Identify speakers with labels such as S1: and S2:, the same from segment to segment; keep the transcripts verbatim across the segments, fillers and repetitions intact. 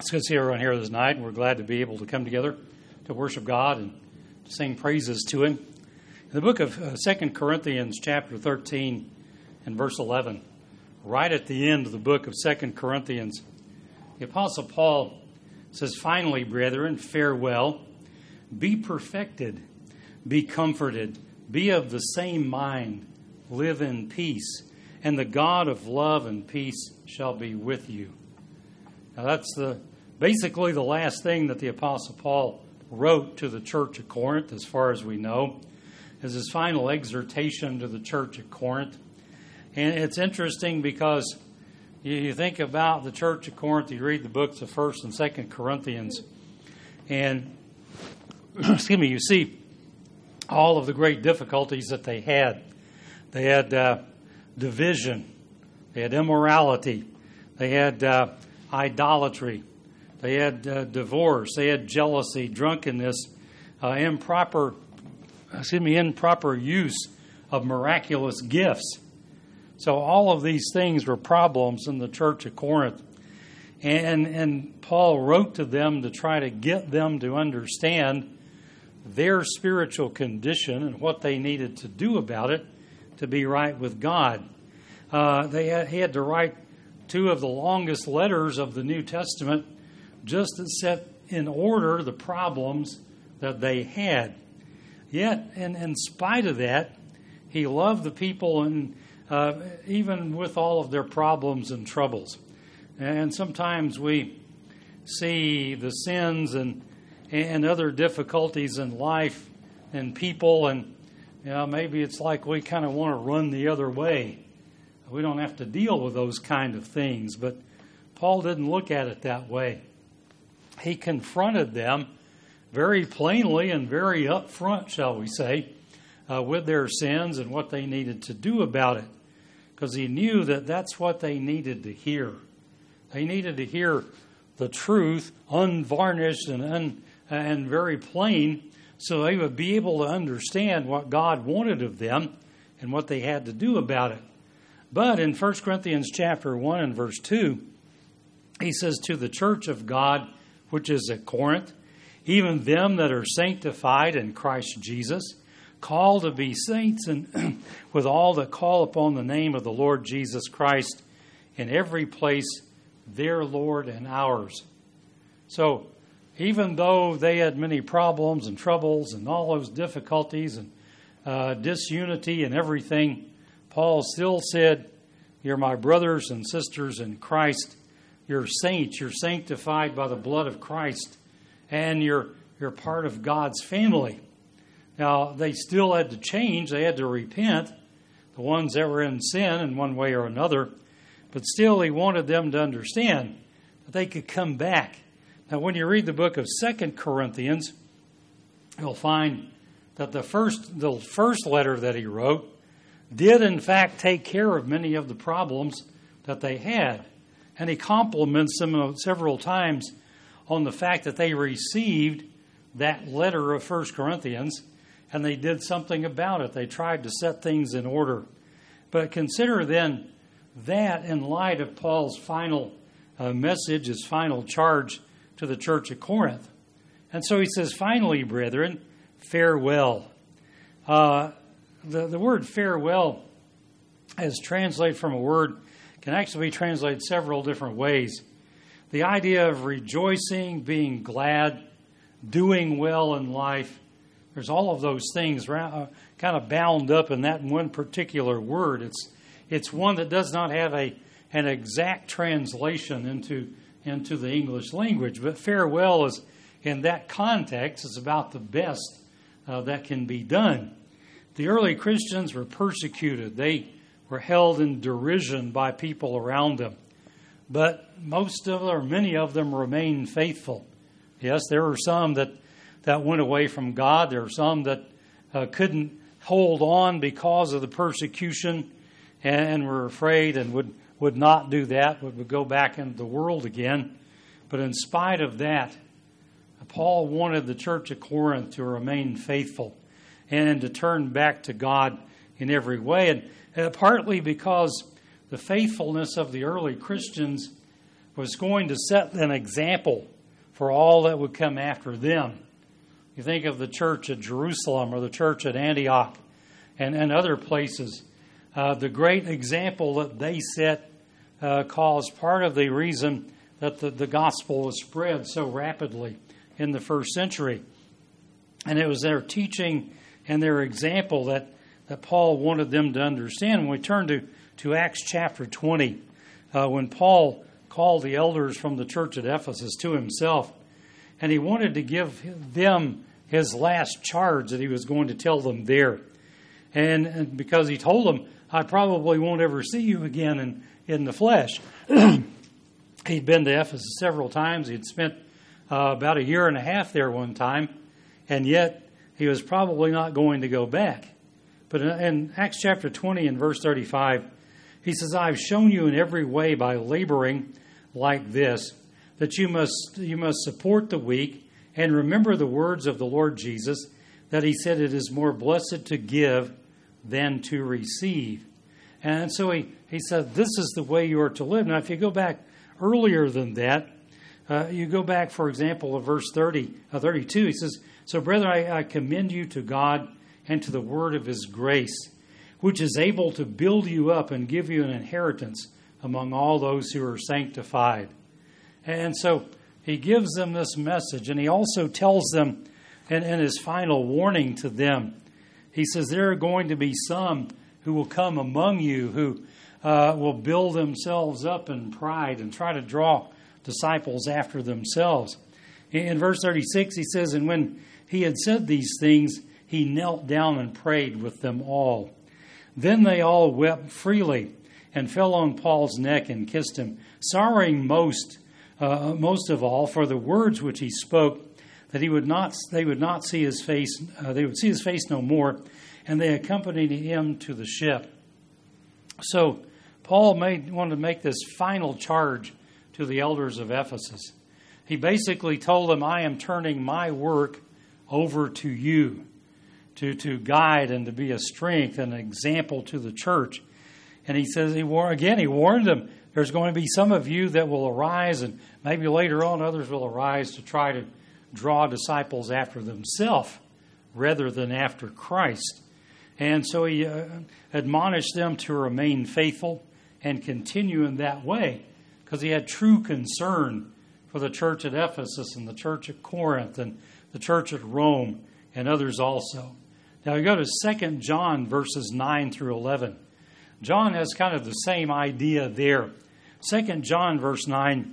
S1: It's good to see everyone here this night, and we're glad to be able to come together to worship God and to sing praises to Him. In the book of uh, Second Corinthians chapter thirteen and verse eleven, right at the end of the book of Second Corinthians, the Apostle Paul says, "Finally, brethren, farewell. Be perfected, be comforted, be of the same mind, live in peace, and the God of love and peace shall be with you." Now that's the basically the last thing that the Apostle Paul wrote to the church at Corinth, as far as we know, is his final exhortation to the church at Corinth. And it's interesting because you think about the church at Corinth, you read the books of First and Second Corinthians, and excuse me, you see all of the great difficulties that they had. They had uh, division, they had immorality, they had uh, idolatry, they had uh, divorce, they had jealousy, drunkenness, uh, improper, excuse me, improper use of miraculous gifts. So all of these things were problems in the church at Corinth. And, and Paul wrote to them to try to get them to understand their spiritual condition and what they needed to do about it to be right with God. Uh, they had, he had to write two of the longest letters of the New Testament just to set in order the problems that they had. Yet, in, in spite of that, he loved the people, and uh, even with all of their problems and troubles. And sometimes we see the sins and and other difficulties in life and people, and you know, maybe it's like we kind of want to run the other way. We don't have to deal with those kind of things, but Paul didn't look at it that way. He confronted them very plainly and very upfront, shall we say, uh, with their sins and what they needed to do about it, because he knew that that's what they needed to hear. They needed to hear the truth, unvarnished and un, and very plain, so they would be able to understand what God wanted of them and what they had to do about it. But in First Corinthians chapter one and verse two, he says, "To the church of God which is at Corinth, even them that are sanctified in Christ Jesus, called to be saints, and with all that call upon the name of the Lord Jesus Christ, in every place their Lord and ours." So even though they had many problems and troubles and all those difficulties and uh, disunity and everything, Paul still said, "You're my brothers and sisters in Christ. You're saints. You're sanctified by the blood of Christ. And you're, you're part of God's family." Now, they still had to change. They had to repent, the ones that were in sin in one way or another. But still, he wanted them to understand that they could come back. Now, when you read the book of Second Corinthians, you'll find that the first, the first letter that he wrote did, in fact, take care of many of the problems that they had. And he compliments them several times on the fact that they received that letter of First Corinthians, and they did something about it. They tried to set things in order. But consider then that in light of Paul's final uh, message, his final charge to the church at Corinth. And so he says, "Finally, brethren, farewell." Uh, the, the word farewell, as translated from a word, can actually be translated several different ways. The idea of rejoicing, being glad, doing well in life, there's all of those things uh, kind of bound up in that one particular word. It's it's one that does not have a an exact translation into into the English language, but farewell is, in that context, is about the best uh, that can be done. The early Christians were persecuted. They were held in derision by people around them. But most of them, or many of them, remained faithful. Yes, there were some that, that went away from God. There were some that uh, couldn't hold on because of the persecution and, and were afraid and would, would not do that, would, would go back into the world again. But in spite of that, Paul wanted the church at Corinth to remain faithful and to turn back to God in every way. And uh, partly because the faithfulness of the early Christians was going to set an example for all that would come after them. You think of the church at Jerusalem or the church at Antioch and, and other places. Uh, the great example that they set uh, caused part of the reason that the, the gospel was spread so rapidly in the first century. And it was their teaching and their example that, that Paul wanted them to understand. When we turn to, to Acts chapter twenty, uh, when Paul called the elders from the church at Ephesus to himself, and he wanted to give them his last charge that he was going to tell them there. And, and because he told them, I probably won't ever see you again in, in the flesh. He'd been to Ephesus several times. He'd spent uh, about a year and a half there one time, and yet he was probably not going to go back. But in, in Acts chapter twenty and verse thirty-five, he says, I've shown you in every way by laboring like this, that you must you must support the weak, and remember the words of the Lord Jesus, that he said it is more blessed to give than to receive. And so he, he said, this is the way you are to live. Now, if you go back earlier than that, uh, you go back, for example, to verse thirty, uh, thirty-two, he says, so, brethren, I, I commend you to God and to the word of his grace, which is able to build you up and give you an inheritance among all those who are sanctified. And so he gives them this message, and he also tells them in, in his final warning to them, he says, there are going to be some who will come among you who uh, will build themselves up in pride and try to draw disciples after themselves. In verse thirty-six, he says, and when he had said these things, he knelt down and prayed with them all. Then they all wept freely and fell on Paul's neck and kissed him, sorrowing most, uh, most of all for the words which he spoke, that he would not, they would not see his face, uh, they would see his face no more, and they accompanied him to the ship. So Paul made wanted to make this final charge to the elders of Ephesus. He basically told them, I am turning my work over to you, to, to guide and to be a strength and an example to the church. And he says, he war- again, he warned them, there's going to be some of you that will arise, and maybe later on others will arise to try to draw disciples after themselves rather than after Christ. And so he uh, admonished them to remain faithful and continue in that way, because he had true concern for the church at Ephesus and the church at Corinth and the church at Rome and others also. Now we go to Second John verses nine through eleven. John has kind of the same idea there. Second John verse nine,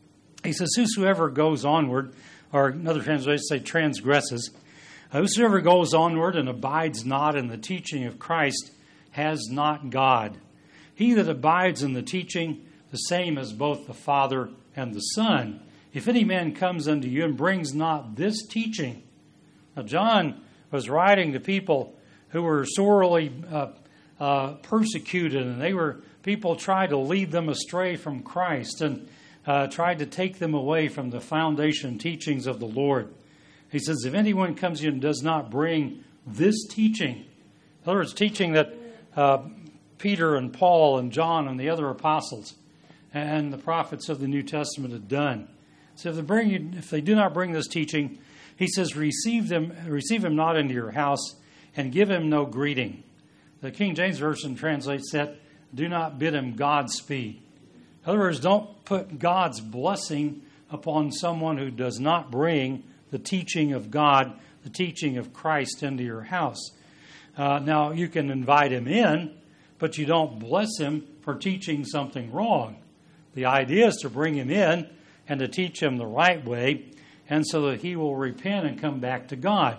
S1: he says, whosoever goes onward, or another translation say transgresses, whosoever goes onward and abides not in the teaching of Christ has not God. He that abides in the teaching, the same as both the Father and the Son. If any man comes unto you and brings not this teaching. Now John was writing to people who were sorely uh, uh, persecuted, and they were people tried to lead them astray from Christ and uh, tried to take them away from the foundation teachings of the Lord. He says, if anyone comes to you and does not bring this teaching, in other words, teaching that uh, Peter and Paul and John and the other apostles and the prophets of the New Testament had done. So if they bring you, if they do not bring this teaching, he says, receive them, receive him not into your house, and give him no greeting. The King James Version translates that, do not bid him Godspeed. In other words, don't put God's blessing upon someone who does not bring the teaching of God, the teaching of Christ into your house. Uh, now, you can invite him in, but you don't bless him for teaching something wrong. The idea is to bring him in and to teach him the right way, and so that he will repent and come back to God.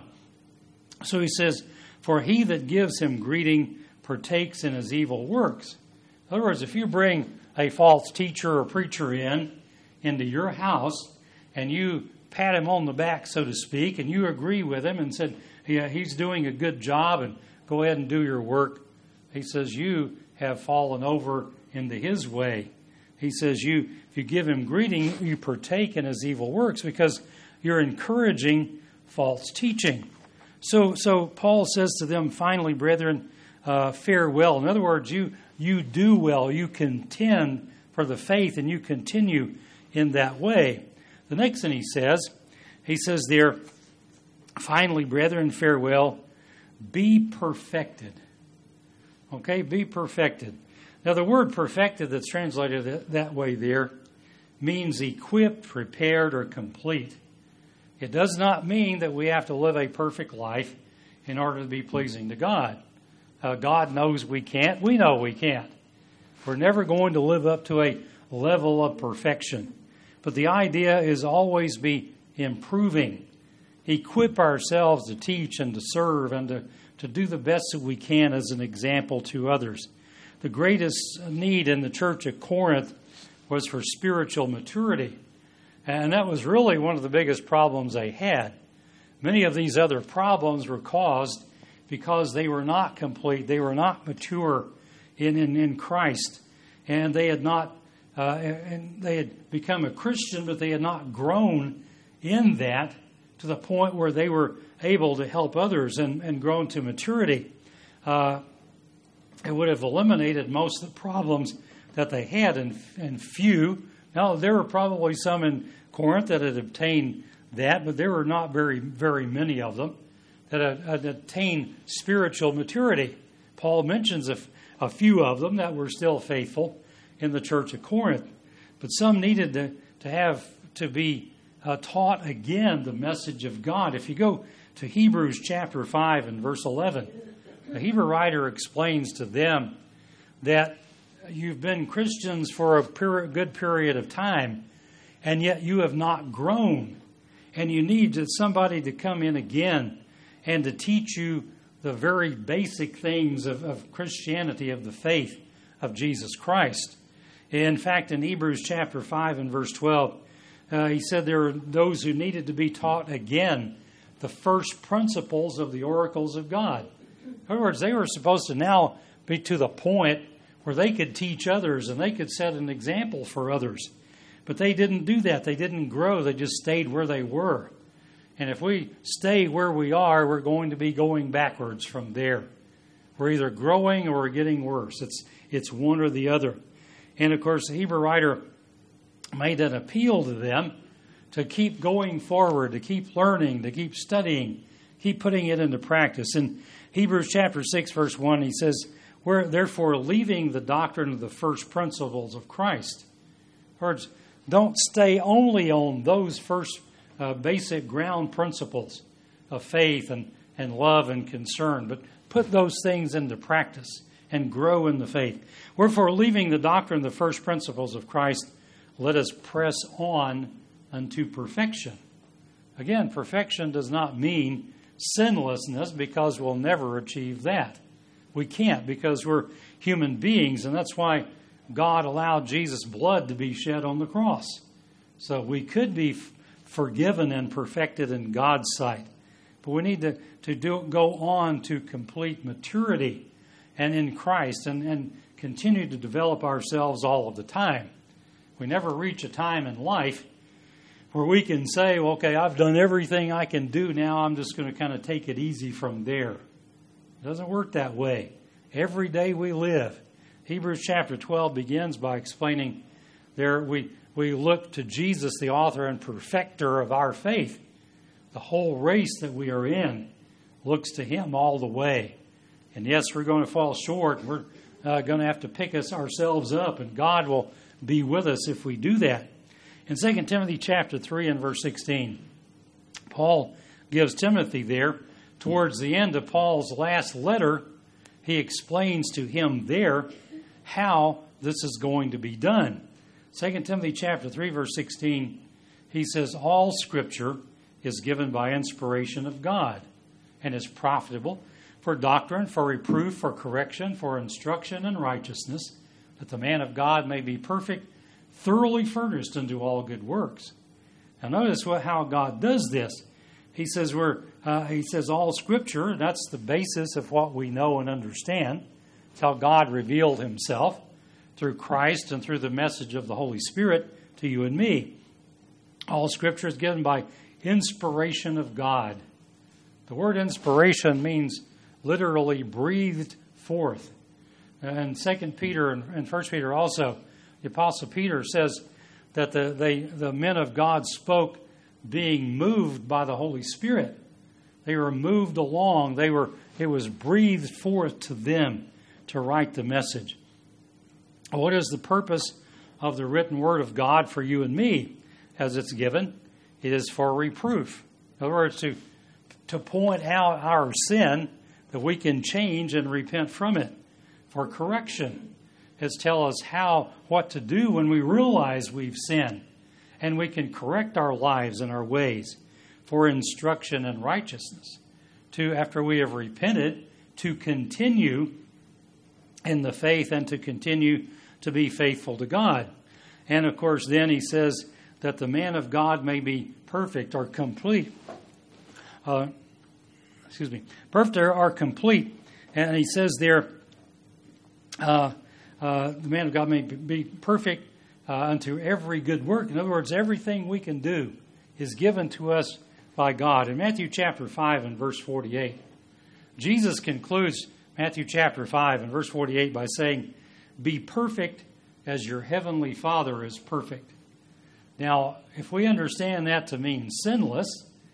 S1: So he says, for he that gives him greeting partakes in his evil works. In other words, if you bring a false teacher or preacher in into your house, and you pat him on the back, so to speak, and you agree with him and said, yeah, he's doing a good job and go ahead and do your work. He says, you have fallen over into his way. He says, you, if you give him greeting, you partake in his evil works because you're encouraging false teaching. So, so Paul says to them, finally, brethren, uh, fare well. In other words, you, you do well. You contend for the faith and you continue in that way. The next thing he says, he says there, finally, brethren, farewell, be perfected. Okay, be perfected. Now, the word perfected that's translated that way there means equipped, prepared, or complete. It does not mean that we have to live a perfect life in order to be pleasing to God. Uh, God knows we can't. We know we can't. We're never going to live up to a level of perfection. But the idea is always be improving. Equip ourselves to teach and to serve and to, to do the best that we can as an example to others. The greatest need in the church at Corinth was for spiritual maturity. And that was really one of the biggest problems they had. Many of these other problems were caused because they were not complete. They were not mature in, in, in Christ. And they had not, uh, and they had become a Christian, but they had not grown in that to the point where they were able to help others and, and grown to maturity. Uh, it would have eliminated most of the problems that they had, and, and few. Now, there were probably some in Corinth that had obtained that, but there were not very, very many of them that had, had attained spiritual maturity. Paul mentions a, a few of them that were still faithful in the church of Corinth, but some needed to, to have to be uh, taught again the message of God. If you go to Hebrews chapter five and verse eleven, the Hebrew writer explains to them that you've been Christians for a period, good period of time, and yet you have not grown. And you need somebody to come in again and to teach you the very basic things of, of Christianity, of the faith of Jesus Christ. In fact, in Hebrews chapter five and verse twelve, uh, he said there are those who needed to be taught again the first principles of the oracles of God. In other words, they were supposed to now be to the point where they could teach others and they could set an example for others. But they didn't do that. They didn't grow. They just stayed where they were. And if we stay where we are, we're going to be going backwards from there. We're either growing or we're getting worse. It's, it's one or the other. And, of course, the Hebrew writer made an appeal to them to keep going forward, to keep learning, to keep studying, keep putting it into practice. In Hebrews chapter six, verse one, he says, "We're therefore leaving the doctrine of the first principles of Christ." In other words, don't stay only on those first uh, basic ground principles of faith and, and love and concern, but put those things into practice and grow in the faith. Wherefore, leaving the doctrine of the first principles of Christ, let us press on unto perfection. Again, perfection does not mean sinlessness, because we'll never achieve that. We can't, because we're human beings, and that's why God allowed Jesus' blood to be shed on the cross. So we could be f- forgiven and perfected in God's sight. But we need to, to do, go on to complete maturity and in Christ and, and continue to develop ourselves all of the time. We never reach a time in life where we can say, well, okay, I've done everything I can do now. I'm just going to kind of take it easy from there. It doesn't work that way. Every day we live. Hebrews chapter twelve begins by explaining there we, we look to Jesus, the author and perfecter of our faith. The whole race that we are in looks to Him all the way. And yes, we're going to fall short. We're uh, going to have to pick us ourselves up, and God will be with us if we do that. In Second Timothy chapter three and verse sixteen, Paul gives Timothy there, towards the end of Paul's last letter, he explains to him there how this is going to be done. Second Timothy chapter three, verse sixteen, he says, all Scripture is given by inspiration of God and is profitable for doctrine, for reproof, for correction, for instruction in righteousness, that the man of God may be perfect, thoroughly furnished unto all good works. Now notice what, how God does this. He says we're uh, he says all Scripture, that's the basis of what we know and understand. It's how God revealed Himself through Christ and through the message of the Holy Spirit to you and me. All Scripture is given by inspiration of God. The word inspiration means literally breathed forth. And Second Peter and First Peter also, the Apostle Peter says, that the, they, the men of God spoke being moved by the Holy Spirit. They were moved along. They were, it was breathed forth to them to write the message. What is the purpose of the written word of God for you and me as it's given? It is for reproof. In other words, to, to point out our sin that we can change and repent from it. For correction. It's tell us how, what to do when we realize we've sinned. And we can correct our lives and our ways for instruction and righteousness. To, after we have repented, to continue in the faith and to continue to be faithful to God. And of course, then he says that the man of God may be perfect or complete. Uh, excuse me. Perfect or complete. And he says there, uh, uh, the man of God may be perfect uh, unto every good work. In other words, everything we can do is given to us by God. In Matthew chapter five and verse forty-eight, Jesus concludes Matthew chapter five and verse forty-eight by saying, "Be perfect as your heavenly Father is perfect." Now, if we understand that to mean sinless,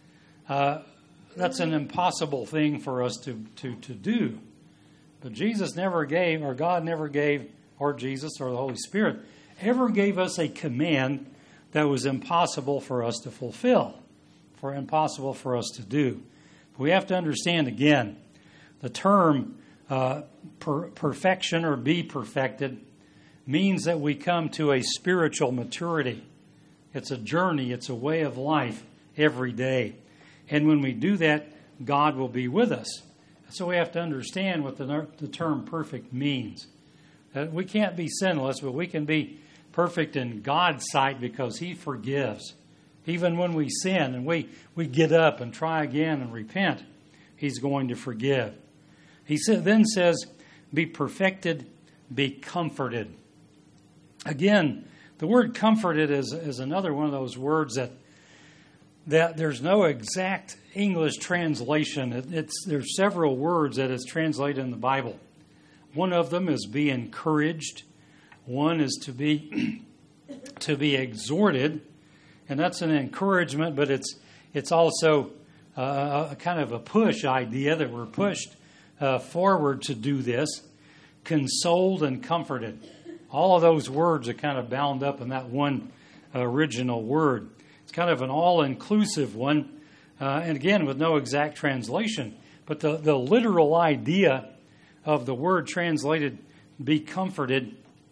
S1: uh, that's an impossible thing for us to, to, to do. But Jesus never gave, or God never gave, or Jesus or the Holy Spirit ever gave us a command that was impossible for us to fulfill, for impossible for us to do. We have to understand again, the term uh, per- perfection or be perfected means that we come to a spiritual maturity. It's a journey. It's a way of life every day. And when we do that, God will be with us. So we have to understand what the, the term perfect means. That we can't be sinless, but we can be perfect in God's sight because He forgives. Even when we sin and we, we get up and try again and repent, He's going to forgive. He then says, be perfected, be comforted. Again, the word comforted is, is another one of those words that that there's no exact English translation. It, it's there's several words that is translated in the Bible. One of them is be encouraged. One is to be to be exhorted, and that's an encouragement, but it's it's also uh, a kind of a push idea that we're pushed uh, forward to do this. Consoled and comforted. All of those words are kind of bound up in that one original word. It's kind of an all-inclusive one, uh, and again, with no exact translation. But the, the literal idea of the word translated, be comforted,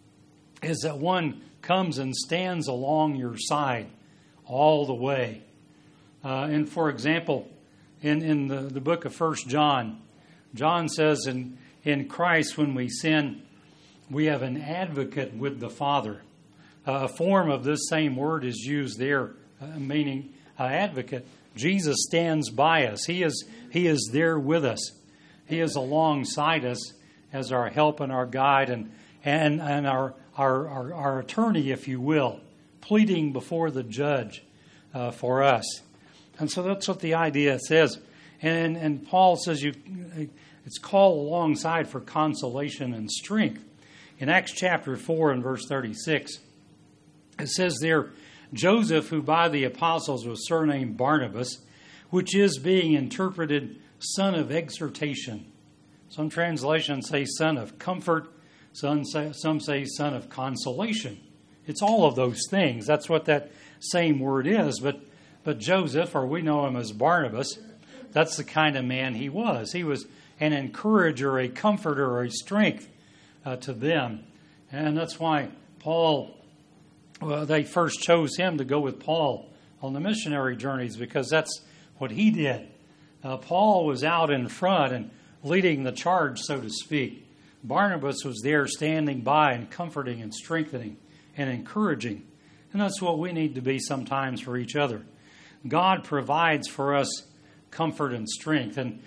S1: is that one comes and stands along your side all the way. Uh, and for example, in, in the, the book of First John, John says in, in Christ when we sin, we have an advocate with the Father. Uh, a form of this same word is used there, uh, meaning uh, advocate. Jesus stands by us. He is He is there with us. He is alongside us as our help and our guide and and, and our, our, our, our attorney, if you will, pleading before the judge uh, for us. And so that's what the idea says. And, and Paul says you it's called alongside for consolation and strength. In Acts chapter four and verse thirty-six, it says there, Joseph, who by the apostles was surnamed Barnabas, which is being interpreted son of exhortation. Some translations say son of comfort. Some say, some say son of consolation. It's all of those things. That's what that same word is. But, but Joseph, or we know him as Barnabas, that's the kind of man he was. He was an encourager, a comforter, a strength Uh, to them. And that's why Paul, well, they first chose him to go with Paul on the missionary journeys because that's what he did. Uh, Paul was out in front and leading the charge, so to speak. Barnabas was there standing by and comforting and strengthening and encouraging. And that's what we need to be sometimes for each other. God provides for us comfort and strength. And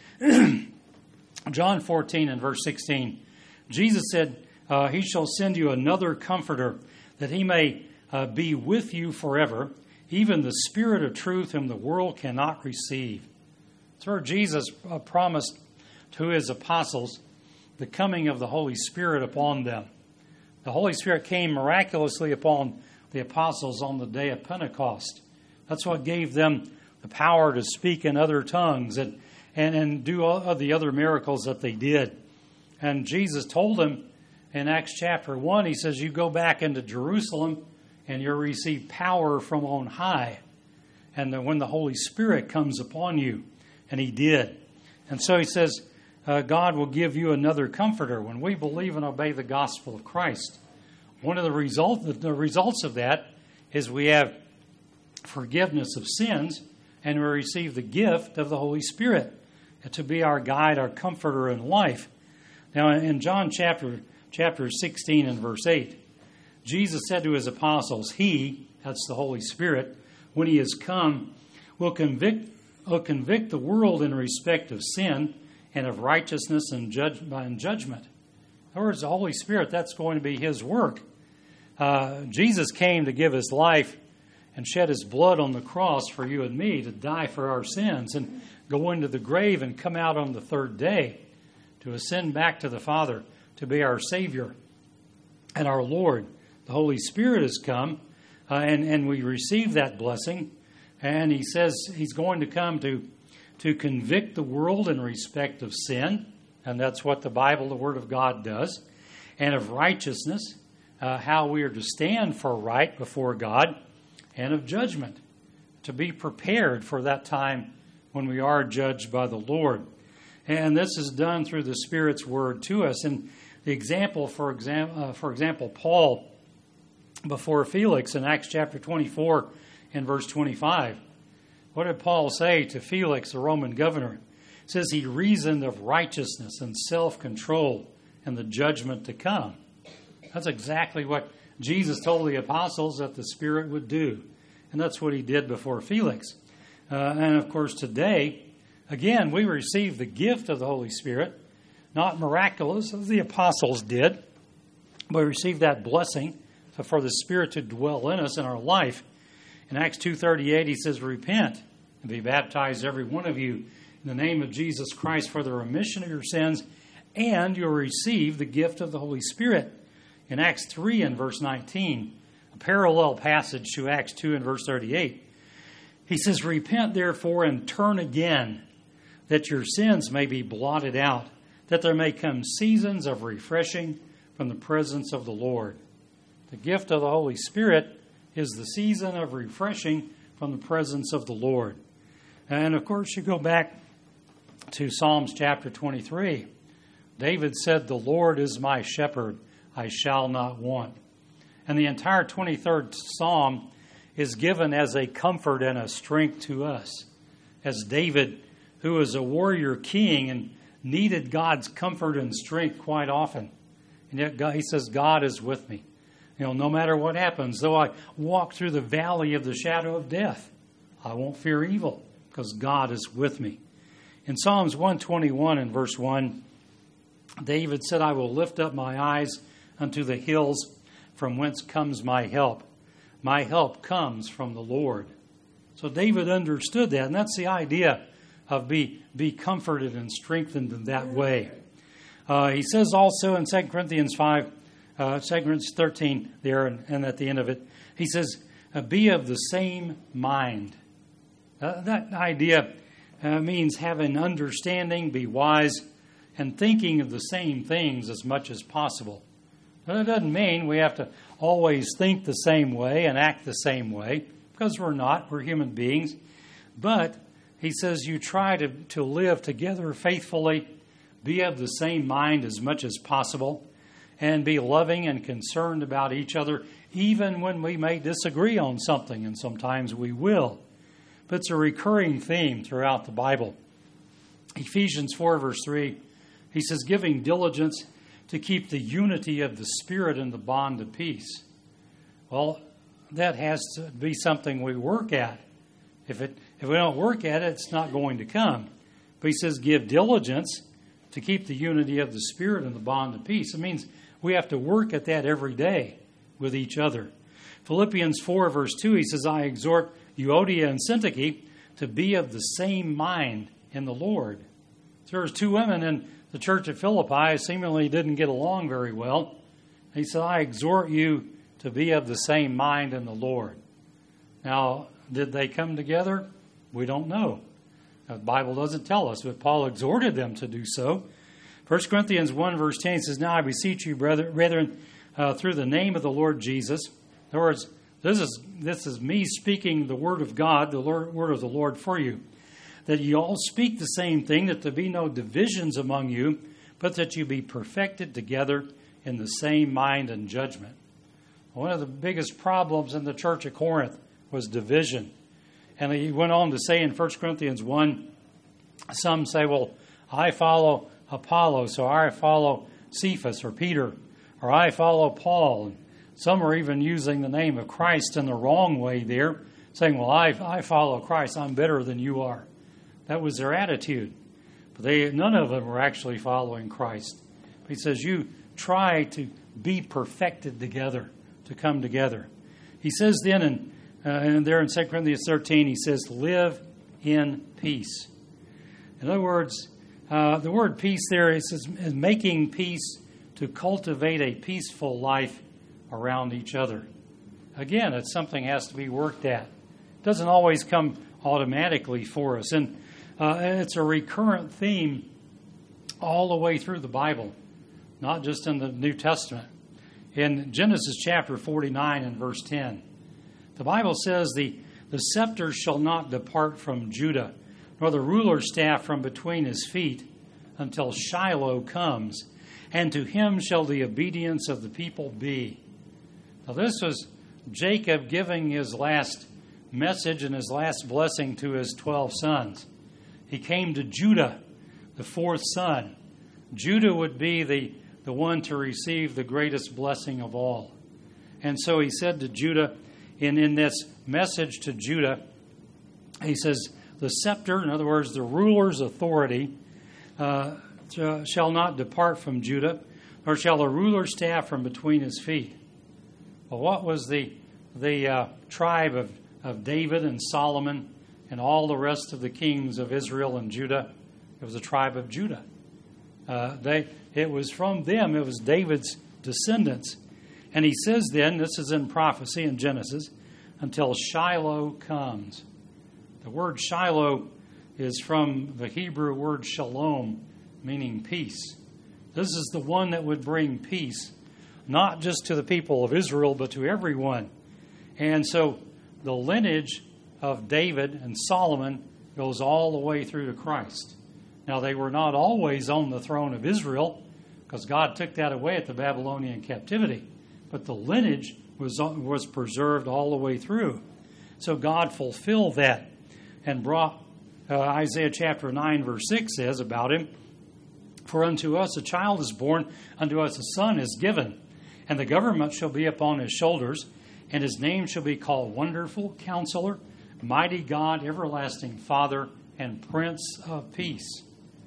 S1: John fourteen and verse sixteen, Jesus said, uh, He shall send you another comforter, that He may uh, be with you forever, even the Spirit of truth whom the world cannot receive. So Jesus uh, promised to His apostles the coming of the Holy Spirit upon them. The Holy Spirit came miraculously upon the apostles on the day of Pentecost. That's what gave them the power to speak in other tongues and, and, and do all of the other miracles that they did. And Jesus told them in Acts chapter one, he says, you go back into Jerusalem and you'll receive power from on high. And then when the Holy Spirit comes upon you. And he did. And so he says, uh, God will give you another comforter when we believe and obey the gospel of Christ. One of the, result, the results of that is we have forgiveness of sins and we receive the gift of the Holy Spirit to be our guide, our comforter in life. Now in John chapter, chapter sixteen and verse eight, Jesus said to his apostles, He, that's the Holy Spirit, when He has come, will convict, will convict the world in respect of sin and of righteousness and, judge, and judgment. In other words, the Holy Spirit, that's going to be His work. Uh, Jesus came to give His life and shed His blood on the cross for you and me, to die for our sins and go into the grave and come out on the third day, to ascend back to the Father, to be our Savior and our Lord. The Holy Spirit has come, uh, and, and we receive that blessing. And He says He's going to come to, to convict the world in respect of sin, and that's what the Bible, the Word of God, does, and of righteousness, uh, how we are to stand for right before God, and of judgment, to be prepared for that time when we are judged by the Lord. And this is done through the Spirit's word to us. And the example, for example, uh, for example, Paul before Felix in Acts chapter twenty-four and verse twenty-five. What did Paul say to Felix, the Roman governor? It says he reasoned of righteousness and self-control and the judgment to come. That's exactly what Jesus told the apostles that the Spirit would do. And that's what He did before Felix. Uh, and of course today, again, we receive the gift of the Holy Spirit, not miraculous as the apostles did, but we receive that blessing for the Spirit to dwell in us in our life. In Acts two thirty-eight, He says, repent and be baptized, every one of you, in the name of Jesus Christ for the remission of your sins, and you'll receive the gift of the Holy Spirit. In Acts three and verse nineteen, a parallel passage to Acts two and verse thirty-eight, He says, repent therefore and turn again, that your sins may be blotted out, that there may come seasons of refreshing from the presence of the Lord. The gift of the Holy Spirit is the season of refreshing from the presence of the Lord. And of course, you go back to Psalms chapter twenty-three. David said, the Lord is my shepherd, I shall not want. And the entire twenty-third Psalm is given as a comfort and a strength to us. As David, who was a warrior king and needed God's comfort and strength quite often. And yet God, he says, God is with me. You know, no matter what happens, though I walk through the valley of the shadow of death, I won't fear evil because God is with me. In Psalms one twenty-one and verse one, David said, I will lift up my eyes unto the hills from whence comes my help. My help comes from the Lord. So David understood that, and that's the idea of be, be comforted and strengthened in that way. Uh, he says also in Second Corinthians five, uh, Second Corinthians thirteen there, and, and at the end of it, he says, uh, be of the same mind. Uh, that idea uh, means having understanding, be wise, and thinking of the same things as much as possible. Now, that doesn't mean we have to always think the same way and act the same way, because we're not. We're human beings. But he says you try to, to live together faithfully, be of the same mind as much as possible, and be loving and concerned about each other, even when we may disagree on something, and sometimes we will. But it's a recurring theme throughout the Bible. Ephesians four, verse three, he says, giving diligence to keep the unity of the Spirit in the bond of peace. Well, that has to be something we work at. If it if we don't work at it, it's not going to come. But he says, give diligence to keep the unity of the Spirit in the bond of peace. It means we have to work at that every day with each other. Philippians four, verse two, he says, I exhort Euodia and Syntyche to be of the same mind in the Lord. So there was two women in the church at Philippi seemingly didn't get along very well. He said, I exhort you to be of the same mind in the Lord. Now, did they come together? We don't know. The Bible doesn't tell us, but Paul exhorted them to do so. First Corinthians one, verse ten says, "Now I beseech you, brethren, uh, through the name of the Lord Jesus." In other words, this is, this is me speaking the word of God, the Lord, word of the Lord for you, that you all speak the same thing, that there be no divisions among you, but that you be perfected together in the same mind and judgment. One of the biggest problems in the church at Corinth was division. And he went on to say in First Corinthians one, some say, well, I follow Apollos, or I follow Cephas or Peter, or I follow Paul. And some are even using the name of Christ in the wrong way there, saying, well, I, I follow Christ, I'm better than you are. That was their attitude. But they, none of them were actually following Christ. He says, you try to be perfected together, to come together. He says then, in, uh, and there in Second Corinthians thirteen, he says, live in peace. In other words, uh, the word peace there is, is making peace, to cultivate a peaceful life around each other. Again, it's something that has to be worked at. It doesn't always come automatically for us. And uh, it's a recurrent theme all the way through the Bible, not just in the New Testament. In Genesis chapter forty-nine and verse ten, the Bible says, the, the scepter shall not depart from Judah, nor the ruler's staff from between his feet, until Shiloh comes, and to him shall the obedience of the people be. Now this was Jacob giving his last message and his last blessing to his twelve sons. He came to Judah, the fourth son. Judah would be the, the one to receive the greatest blessing of all. And so he said to Judah, in, in this message to Judah, he says, the scepter, in other words, the ruler's authority, uh, shall not depart from Judah, nor shall the ruler's staff from between his feet. Well, what was the, the uh, tribe of, of David and Solomon and all the rest of the kings of Israel and Judah? It was the tribe of Judah. Uh, they, it was from them, it was David's descendants. And he says then, this is in prophecy in Genesis, until Shiloh comes. The word Shiloh is from the Hebrew word shalom, meaning peace. This is the one that would bring peace, not just to the people of Israel, but to everyone. And so the lineage of David and Solomon goes all the way through to Christ. Now, they were not always on the throne of Israel, because God took that away at the Babylonian captivity. But the lineage was, was preserved all the way through. So God fulfilled that and brought, uh, Isaiah chapter nine, verse six says about him, for unto us a child is born, unto us a son is given, and the government shall be upon his shoulders, and his name shall be called Wonderful Counselor, Mighty God, Everlasting Father, and Prince of Peace.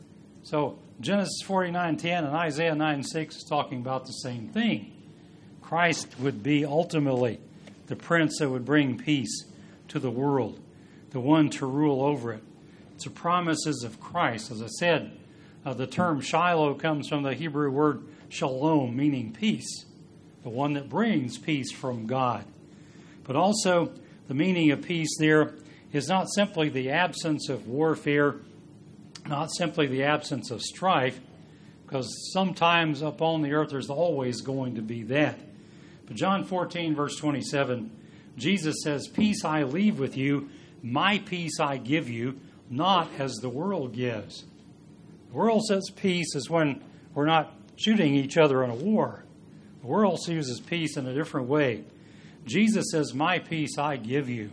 S1: So Genesis forty-nine ten and Isaiah nine six is talking about the same thing. Christ would be ultimately the prince that would bring peace to the world, the one to rule over it. It's the promises of Christ. As I said, uh, the term Shiloh comes from the Hebrew word shalom, meaning peace, the one that brings peace from God. But also, the meaning of peace there is not simply the absence of warfare, not simply the absence of strife, because sometimes upon the earth there's always going to be that. But John fourteen, verse twenty-seven, Jesus says, peace I leave with you, my peace I give you, not as the world gives. The world says peace is when we're not shooting each other in a war. The world uses peace in a different way. Jesus says, my peace I give you.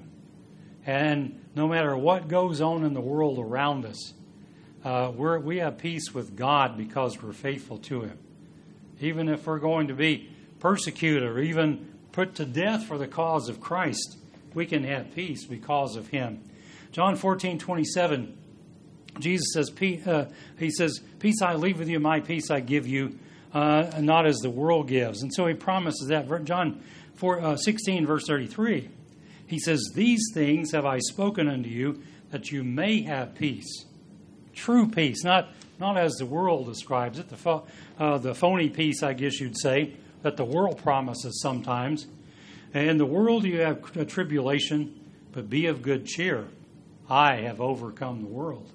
S1: And no matter what goes on in the world around us, uh, we're, we have peace with God because we're faithful to Him. Even if we're going to be persecuted or even put to death for the cause of Christ, we can have peace because of Him. John fourteen twenty-seven, Jesus says, uh, He says, peace I leave with you, my peace I give you, uh, and not as the world gives. And so He promises that. John four, uh, sixteen, verse thirty-three, He says, these things have I spoken unto you, that you may have peace. True peace, not, not as the world describes it, the, pho- uh, the phony peace, I guess you'd say, that the world promises sometimes. In the world you have a tribulation, but be of good cheer. I have overcome the world.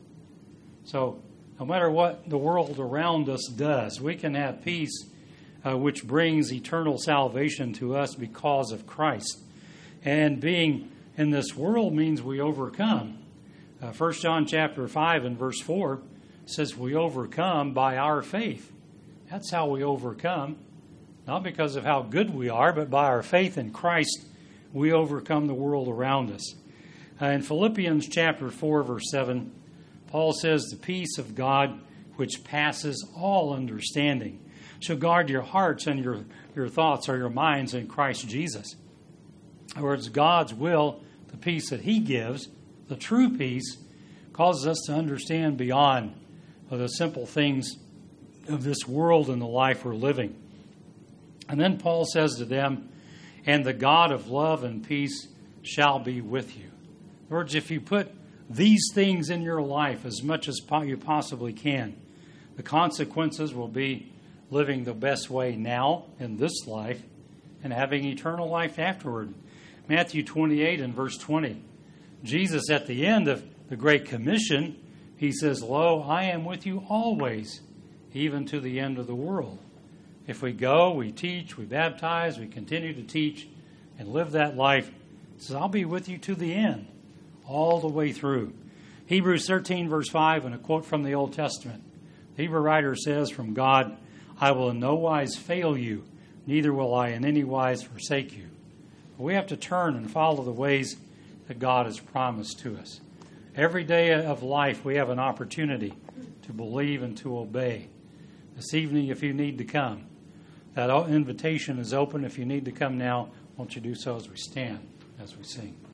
S1: So no matter what the world around us does, we can have peace, uh, which brings eternal salvation to us because of Christ. And being in this world means we overcome. Uh, First John chapter five and verse four says we overcome by our faith. That's how we overcome. Not because of how good we are, but by our faith in Christ, we overcome the world around us. Uh, in Philippians chapter four, verse seven, Paul says, the peace of God, which passes all understanding, shall guard your hearts and your, your thoughts or your minds in Christ Jesus. In other words, God's will, the peace that He gives, the true peace, causes us to understand beyond the simple things of this world and the life we're living. And then Paul says to them, and the God of love and peace shall be with you. In other words, if you put these things in your life as much as you possibly can, the consequences will be living the best way now in this life and having eternal life afterward. Matthew twenty-eight and verse twenty. Jesus, at the end of the Great Commission, He says, lo, I am with you always, even to the end of the world. If we go, we teach, we baptize, we continue to teach and live that life, He says, I'll be with you to the end, all the way through. Hebrews thirteen, verse five, and a quote from the Old Testament. The Hebrew writer says, from God, I will in no wise fail you, neither will I in any wise forsake you. But we have to turn and follow the ways that God has promised to us. Every day of life, we have an opportunity to believe and to obey. This evening, if you need to come, that invitation is open. If you need to come now, won't you do so as we stand, as we sing.